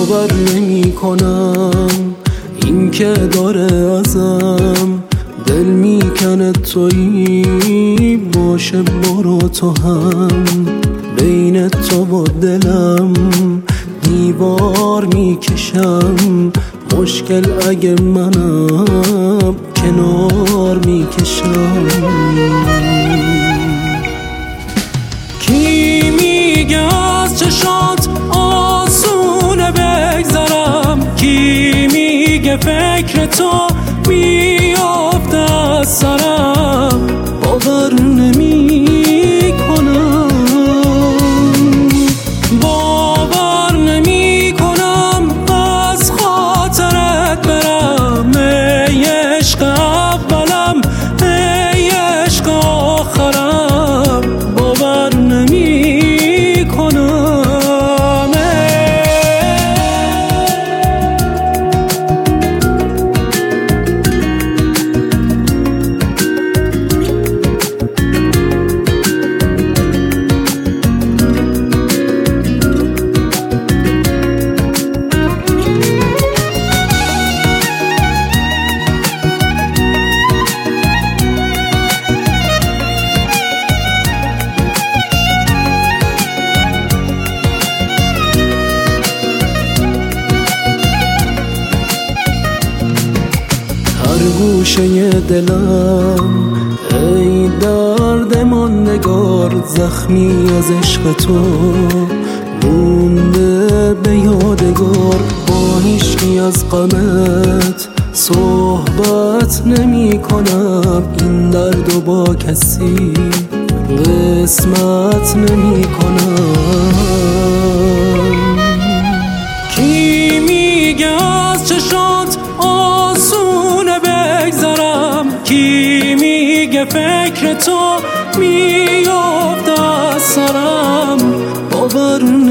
باور نمی کنم این که داره ازم دل میکنه تویی باشه برو تو هم بین تو و دلم دیوار میکشم مشکل اگه منم کنار میکشم کی میگه از چشات آسونه بگذرم کی میگه فکر تو میافته از سرم باور نمی کنم باور نمی کنم از خاطرت برم ای عشق اولم ای عشق آخرم باور نمی کنم گوشه دلم ای درد ماندگار زخمی از عشق تو مونده به یادگار با هیچکی از غمت صحبت نمی کنم این درد با کسی قسمت نمی کنم کی میگه از چشات آسونه بگذرم کی میگه فکر تو میافته از سرم باور